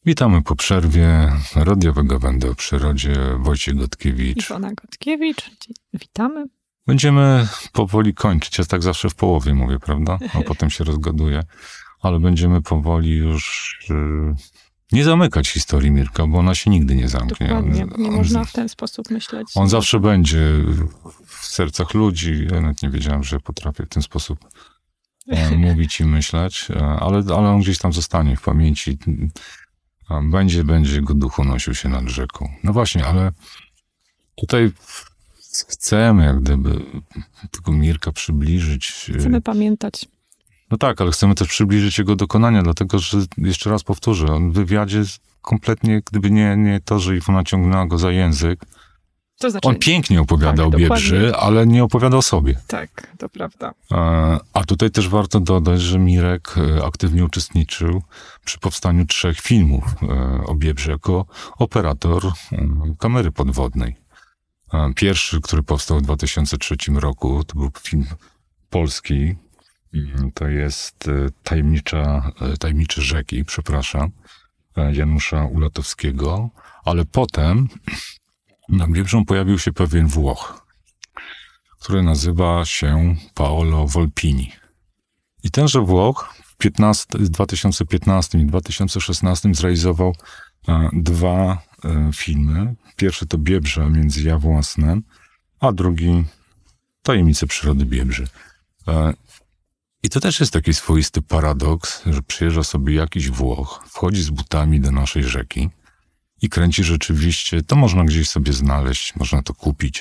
Witamy po przerwie radiowego Wędy o przyrodzie. Wojciech Gotkiewicz. Iwona Gotkiewicz. Witamy. Będziemy powoli kończyć. Ja tak zawsze w połowie mówię, prawda? A potem się rozgaduję. Ale będziemy powoli już nie zamykać historii Mirka, bo ona się nigdy nie zamknie. Dokładnie. Nie można w ten sposób myśleć. On zawsze będzie w sercach ludzi. Ja nawet nie wiedziałem, że potrafię w ten sposób mówić i myśleć, ale on gdzieś tam zostanie w pamięci. Będzie go duch unosił się nad rzeką. No właśnie, ale tutaj chcemy jak gdyby tego Mirka przybliżyć. Chcemy pamiętać. No tak, ale chcemy też przybliżyć jego dokonania, dlatego, że jeszcze raz powtórzę, on w wywiadzie kompletnie, gdyby nie to, że Iwona ciągnęła go za język, to znaczy, on pięknie opowiada o Biebrzy, ale nie opowiada o sobie. Tak, to prawda. A tutaj też warto dodać, że Mirek aktywnie uczestniczył przy powstaniu 3 filmów o Biebrzy jako operator kamery podwodnej. Pierwszy, który powstał w 2003 roku, to był film polski. To jest Tajemnicze rzeki, Janusza Ulatowskiego. Ale potem nad Biebrzą pojawił się pewien Włoch, który nazywa się Paolo Volpini. I tenże Włoch w 2015 i 2016 zrealizował 2 filmy. Pierwszy to Biebrza między Jawą a snem, a drugi Tajemnice przyrody Biebrzy. I to też jest taki swoisty paradoks, że przyjeżdża sobie jakiś Włoch, wchodzi z butami do naszej rzeki i kręci rzeczywiście, to można gdzieś sobie znaleźć, można to kupić.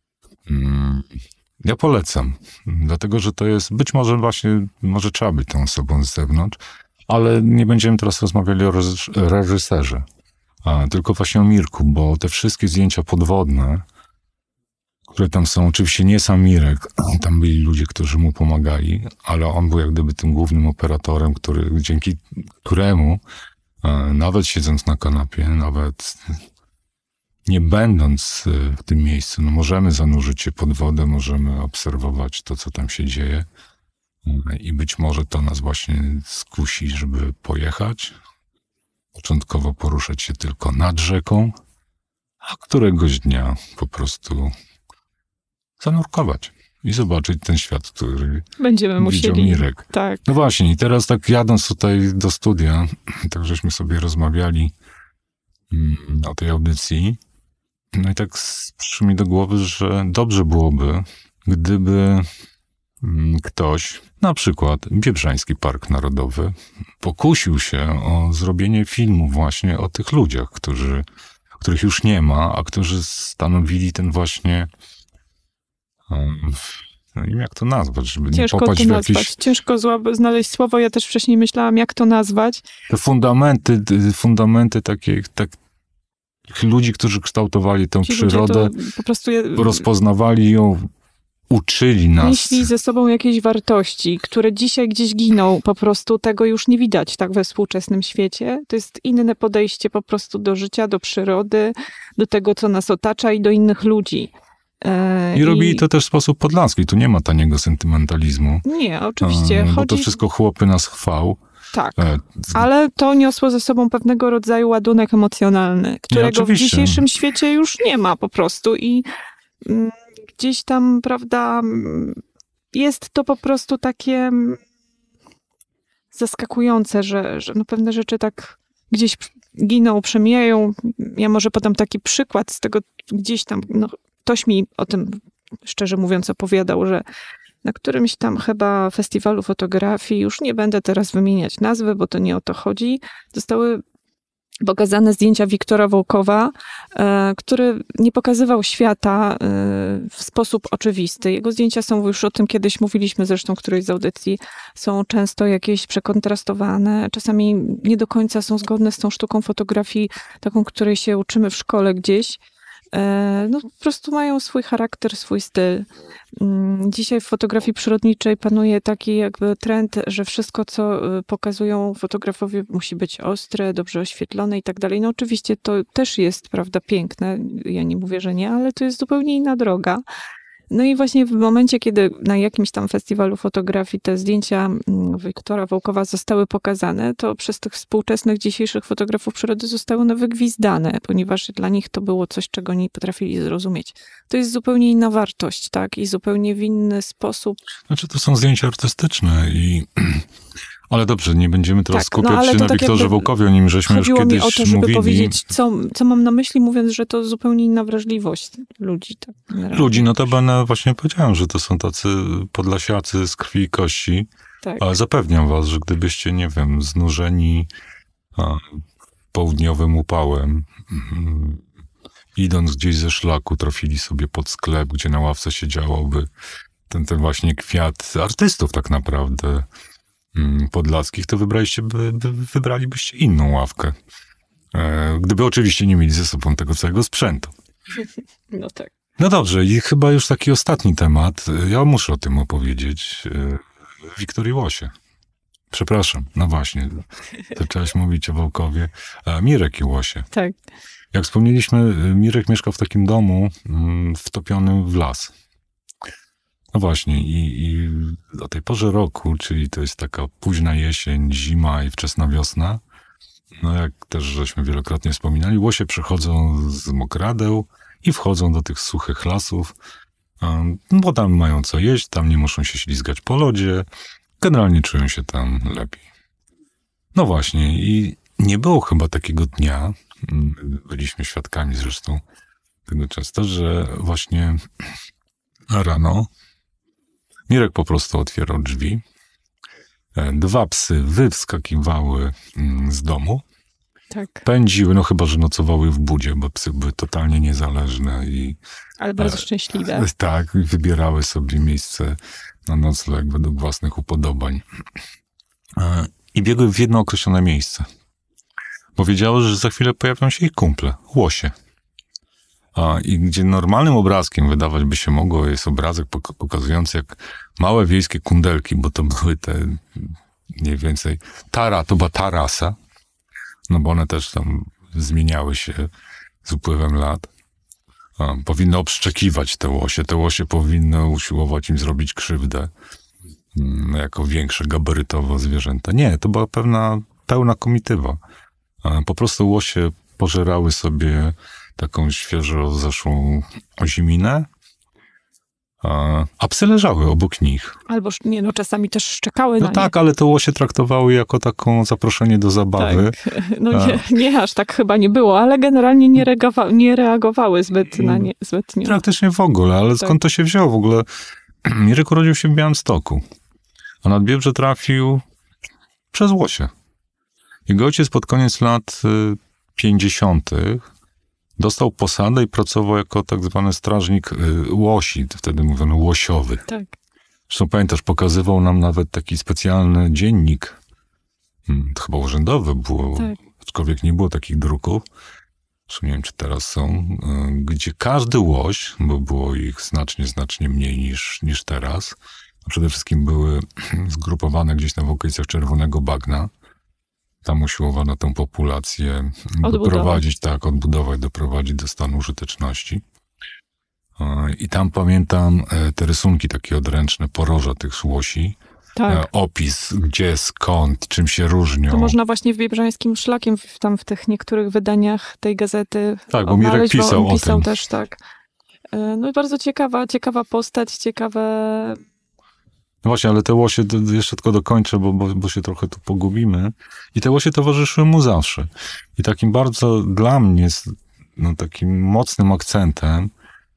Ja polecam, dlatego że to jest, być może właśnie, może trzeba być tą osobą z zewnątrz, ale nie będziemy teraz rozmawiali o reżyserze, tylko właśnie o Mirku, bo te wszystkie zdjęcia podwodne, które tam są, oczywiście nie sam Mirek, tam byli ludzie, którzy mu pomagali, ale on był jak gdyby tym głównym operatorem, dzięki któremu nawet siedząc na kanapie, nawet nie będąc w tym miejscu, no możemy zanurzyć się pod wodę, możemy obserwować to, co tam się dzieje i być może to nas właśnie skusi, żeby pojechać. Początkowo poruszać się tylko nad rzeką, a któregoś dnia po prostu zanurkować i zobaczyć ten świat, który będziemy widział musieli. Mirek. Tak. No właśnie, i teraz tak jadąc tutaj do studia, tak żeśmy sobie rozmawiali o tej audycji, no i tak przyszło mi do głowy, że dobrze byłoby, gdyby ktoś, na przykład Biebrzański Park Narodowy, pokusił się o zrobinie filmu właśnie o tych ludziach, których już nie ma, a którzy stanowili ten właśnie nie wiem jak to nazwać, żeby Ciężko nie popaść to w nazwać. jakieś... Ciężko znaleźć słowo. Ja też wcześniej myślałam, jak to nazwać. Te fundamenty takich ludzi, którzy kształtowali tę przyrodę, po prostu rozpoznawali ją, uczyli nas. Nieśli ze sobą jakieś wartości, które dzisiaj gdzieś giną. Po prostu tego już nie widać tak we współczesnym świecie. To jest inne podejście po prostu do życia, do przyrody, do tego, co nas otacza i do innych ludzi. I robili to też w sposób podlaski. Tu nie ma taniego sentymentalizmu. Nie, oczywiście. Bo to wszystko chłopy nas chwał. Tak, ale to niosło ze sobą pewnego rodzaju ładunek emocjonalny, którego w dzisiejszym świecie już nie ma po prostu i gdzieś tam, prawda, jest to po prostu takie zaskakujące, że no pewne rzeczy tak gdzieś giną, przemijają. Ja może podam taki przykład z tego gdzieś tam, no ktoś mi o tym, szczerze mówiąc, opowiadał, że na którymś tam chyba festiwalu fotografii, już nie będę teraz wymieniać nazwy, bo to nie o to chodzi, zostały pokazane zdjęcia Wiktora Wołkowa, który nie pokazywał świata w sposób oczywisty. Jego zdjęcia są, już o tym kiedyś mówiliśmy zresztą, którejś z audycji, są często jakieś przekontrastowane, czasami nie do końca są zgodne z tą sztuką fotografii, taką, której się uczymy w szkole gdzieś. No po prostu mają swój charakter, swój styl. Dzisiaj w fotografii przyrodniczej panuje taki jakby trend, że wszystko, co pokazują fotografowie, musi być ostre, dobrze oświetlone i tak dalej. No oczywiście to też jest, prawda, piękne. Ja nie mówię, że nie, ale to jest zupełnie inna droga. No i właśnie w momencie, kiedy na jakimś tam festiwalu fotografii te zdjęcia Wiktora Wołkowa zostały pokazane, to przez tych współczesnych, dzisiejszych fotografów przyrody zostały one wygwizdane, ponieważ dla nich to było coś, czego nie potrafili zrozumieć. To jest zupełnie inna wartość, tak? I zupełnie w inny sposób. Znaczy, to są zdjęcia artystyczne i... Ale dobrze, nie będziemy teraz skupiać się na tak Wiktorze Wołkowie, o nim żeśmy już kiedyś mi o to, żeby mówili. powiedzieć, co mam na myśli, mówiąc, że to zupełnie inna wrażliwość ludzi. Tak, ludzi, notabene właśnie powiedziałem, że to są tacy podlasiacy z krwi i kości, tak. Ale zapewniam was, że gdybyście, nie wiem, znużeni południowym upałem, idąc gdzieś ze szlaku, trafili sobie pod sklep, gdzie na ławce siedziałoby ten właśnie kwiat artystów tak naprawdę, podlaskich, to wybralibyście inną ławkę. Gdyby oczywiście nie mieli ze sobą tego całego sprzętu. No tak. No dobrze, i chyba już taki ostatni temat. Ja muszę o tym opowiedzieć. Wiktorii Łosie. Przepraszam, no właśnie. Zaczęłaś mówić o Wołkowie. Mirek i Łosie. Tak. Jak wspomnieliśmy, Mirek mieszkał w takim domu wtopionym w las. No właśnie, i o tej porze roku, czyli to jest taka późna jesień, zima i wczesna wiosna, no jak też żeśmy wielokrotnie wspominali, łosie przychodzą z mokradeł i wchodzą do tych suchych lasów, bo tam mają co jeść, tam nie muszą się ślizgać po lodzie, generalnie czują się tam lepiej. No właśnie, i nie było chyba takiego dnia, byliśmy świadkami zresztą tego często, że właśnie rano Mirek po prostu otwierał drzwi. 2 psy wyskakiwały z domu. Tak. Pędziły, no chyba, że nocowały w budzie, bo psy były totalnie niezależne i... Ale bardzo szczęśliwe. Tak, wybierały sobie miejsce na nocleg według własnych upodobań. I biegły w jedno określone miejsce. Bo wiedziały, że za chwilę pojawią się ich kumple, łosie. I gdzie normalnym obrazkiem wydawać by się mogło, jest obrazek pokazujący jak małe wiejskie kundelki, bo to były te mniej więcej to była ta rasa, no bo one też tam zmieniały się z upływem lat. Powinny obszczekiwać te łosie powinny usiłować im zrobić krzywdę jako większe gabarytowo zwierzęta. Nie, to była pełna komitywa. Po prostu łosie pożerały sobie taką świeżo zeszłą oziminę, a psy leżały obok nich. Albo, czasami też szczekały na nie. Tak, ale to łosie traktowały jako taką zaproszenie do zabawy. Tak. No nie aż tak chyba nie było, ale generalnie nie reagowały zbytnio. Praktycznie w ogóle, ale skąd to się wzięło w ogóle? Mirek urodził się w Białymstoku, a nad Biebrze trafił przez łosie. Jego ojciec pod koniec lat 50. dostał posadę i pracował jako tak zwany strażnik łosi, wtedy mówiono łosiowy. Tak. Zresztą pamiętasz, pokazywał nam nawet taki specjalny dziennik, to chyba urzędowy było, tak. Aczkolwiek nie było takich druków, zresztą nie wiem, czy teraz są, gdzie każdy łoś, bo było ich znacznie mniej niż teraz, a przede wszystkim były zgrupowane gdzieś tam w okolicach Czerwonego Bagna. Tam usiłowano tę populację doprowadzić do stanu użyteczności. I tam pamiętam te rysunki takie odręczne, poroża tych łosi. Tak. Opis, gdzie, skąd, czym się różnią. To można właśnie w Biebrzańskim Szlakiem, tam w tych niektórych wydaniach tej gazety tak, bo Mirek pisał o tym. Też, tak. No i bardzo ciekawa postać, ciekawe... No właśnie, ale te łosie, jeszcze tylko dokończę, bo się trochę tu pogubimy. I te łosie towarzyszyły mu zawsze. I takim bardzo dla mnie, takim mocnym akcentem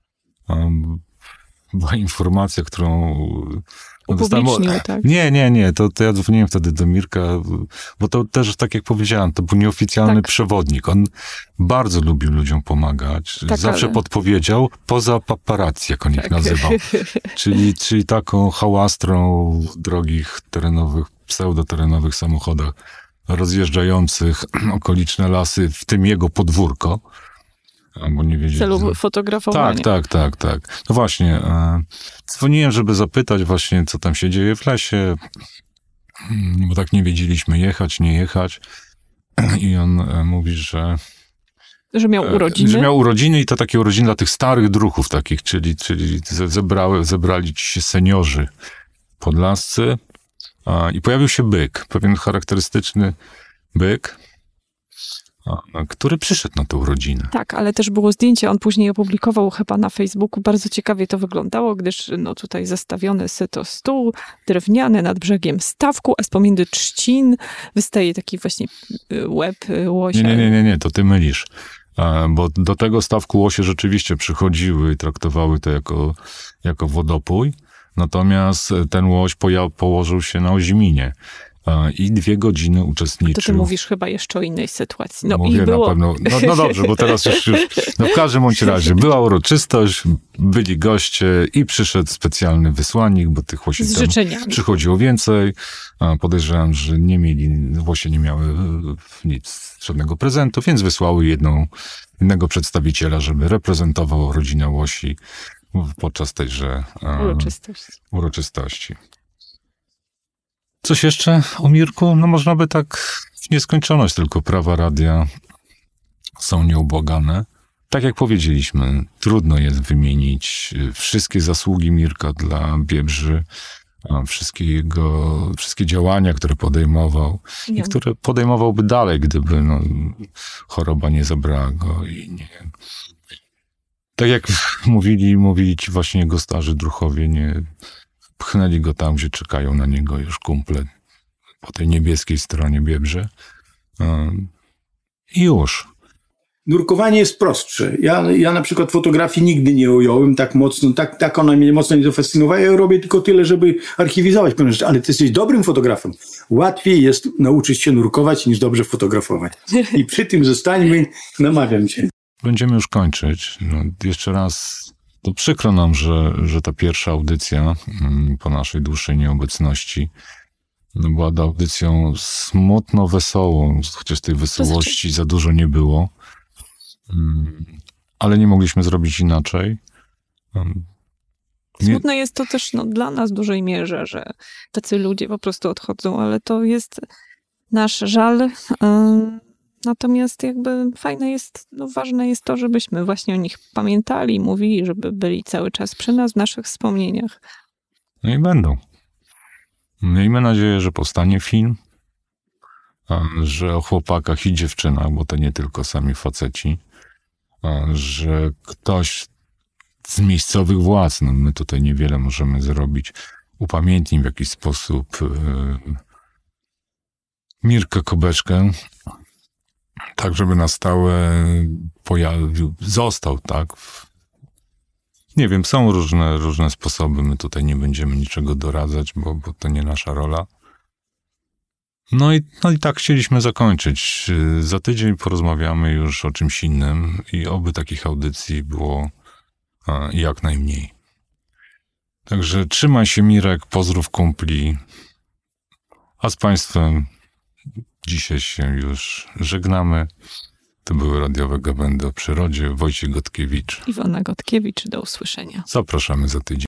była informacja, którą... Upublicznił, tak? Nie. To ja dzwoniłem wtedy do Mirka, bo to też, tak jak powiedziałem, to był nieoficjalny przewodnik. On bardzo lubił ludziom pomagać. Tak, zawsze podpowiedział, poza paparazzi, jak on ich nazywał. Czyli taką hałastrą w drogich pseudoterenowych samochodach rozjeżdżających okoliczne lasy, w tym jego podwórko. Bo nie wiedzieli. W celu fotografowania. Tak. No właśnie, dzwoniłem, żeby zapytać właśnie, co tam się dzieje w lesie, bo tak nie wiedzieliśmy jechać, nie jechać. I on mówi, że Że miał urodziny? Że miał urodziny i to takie urodziny dla tych starych druhów takich, czyli zebrali ci się seniorzy podlascy i pojawił się byk, pewien charakterystyczny byk, który przyszedł na tę urodzinę. Tak, ale też było zdjęcie, on później opublikował chyba na Facebooku, bardzo ciekawie to wyglądało, gdyż no tutaj zestawiony syto stół, drewniany nad brzegiem stawku, a z pomiędzy trzcin wystaje taki właśnie łeb łosia. Nie, to ty mylisz. Bo do tego stawku łosie rzeczywiście przychodziły i traktowały to jako wodopój, natomiast ten łoś położył się na Oziminie i 2 godziny uczestniczył. To ty mówisz chyba jeszcze o innej sytuacji. No, mówię i było... na pewno. No dobrze, bo teraz już no w każdym bądź razie była uroczystość, byli goście i przyszedł specjalny wysłannik, bo tych łosi z życzeniami przychodziło więcej. Podejrzewam, że łosie nie miały nic, żadnego prezentu, więc wysłały jednego przedstawiciela, żeby reprezentował rodzinę łosi podczas tejże uroczystości. Coś jeszcze o Mirku? No można by tak w nieskończoność, tylko prawa radia są nieubłagane. Tak jak powiedzieliśmy, trudno jest wymienić wszystkie zasługi Mirka dla Biebrzy, wszystkie działania, które podejmował i które podejmowałby dalej, gdyby choroba nie zabrała go i nie... Tak jak mówili ci właśnie jego starzy druhowie, nie pchnęli go tam, gdzie czekają na niego już kumple po tej niebieskiej stronie Biebrzy. I już. Nurkowanie jest prostsze. Ja na przykład fotografii nigdy nie ująłem tak mocno, tak ona mnie mocno nie zafascynowała. Ja robię tylko tyle, żeby archiwizować pewne rzeczy, ale ty jesteś dobrym fotografem. Łatwiej jest nauczyć się nurkować, niż dobrze fotografować. I przy tym zostańmy, namawiam cię. Będziemy już kończyć. Jeszcze raz, to przykro nam, że ta pierwsza audycja po naszej dłuższej nieobecności była audycją smutno wesołą, chociaż tej wesołości za dużo nie było. Ale nie mogliśmy zrobić inaczej. Smutne jest to też dla nas w dużej mierze, że tacy ludzie po prostu odchodzą, ale to jest nasz żal. Natomiast jakby fajne jest, ważne jest to, żebyśmy właśnie o nich pamiętali, mówili, żeby byli cały czas przy nas w naszych wspomnieniach. No i będą. Miejmy nadzieję, że powstanie film, że o chłopakach i dziewczynach, bo to nie tylko sami faceci, że ktoś z miejscowych władz, my tutaj niewiele możemy zrobić, upamiętni w jakiś sposób Mirka Kobeszkę, tak żeby na stałe został, tak? Nie wiem, są różne sposoby, my tutaj nie będziemy niczego doradzać, bo to nie nasza rola. No i tak chcieliśmy zakończyć. Za tydzień porozmawiamy już o czymś innym i oby takich audycji było jak najmniej. Także trzymaj się, Mirek, pozdrów kumpli, a z Państwem dzisiaj się już żegnamy. To były radiowe gawędy o przyrodzie. Wojciech Gotkiewicz. Iwona Gotkiewicz, do usłyszenia. Zapraszamy za tydzień.